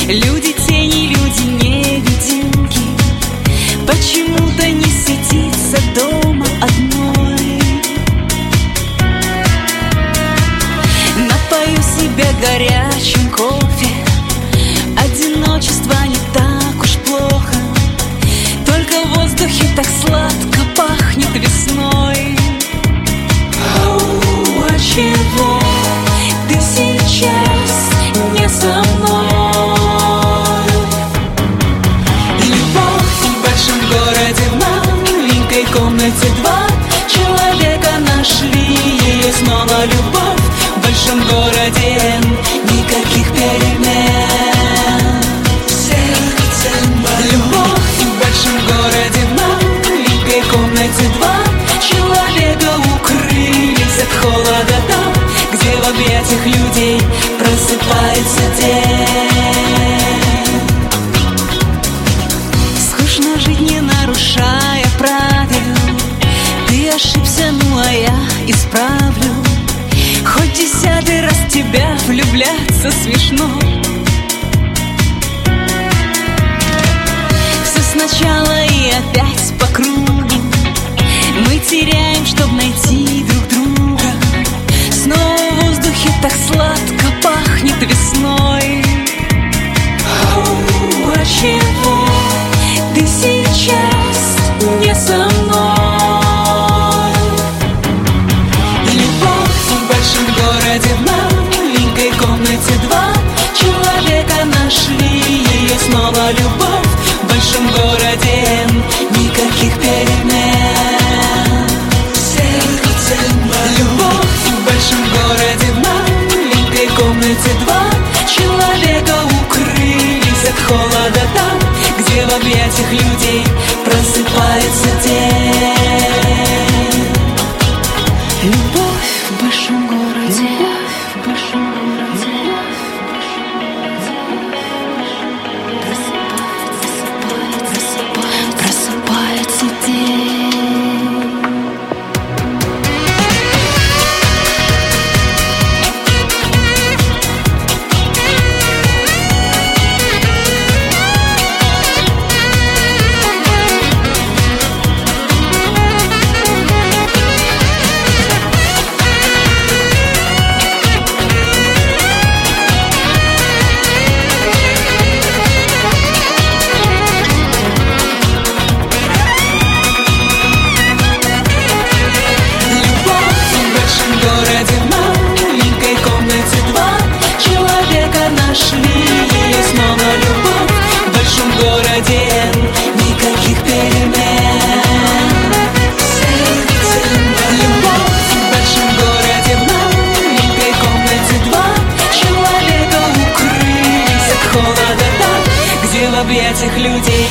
Люди тени, люди невидимки. Почему-то не сидится дома одной. Напою себя горячим кофе. Одиночество не так уж плохо. Только в воздухе так сладко пахнет весной. А чего ты сейчас не со мной? Любовь в большом городе, в маленькой комнате два человека нашли ее снова. Любовь в большом городе, никаких перемен. Любовь в большом городе, в маленькой комнате два человека укрылись от холода там, где в объятиях людей просыпается день. Скучно жить, не нарушая правил. Ты ошибся, ну а я исправлю. Хоть 10-й раз в тебя влюбляться смешно. Все сначала и опять по кругу. Мы теряем, чтоб найти друг друга. Снова в воздухе так сладко пахнет весной. А чего ты сейчас не со мной? Любовь в большом городе, в маленькой комнате два человека нашли ее снова. Любовь в большом городе, никаких перемен. Любовь в большом городе, в маленькой комнате два человека укрылись от холода там, где в объятиях людей просыпается день. Любовь в большом городе, в большом городе. Просыпается день. В объятиях людей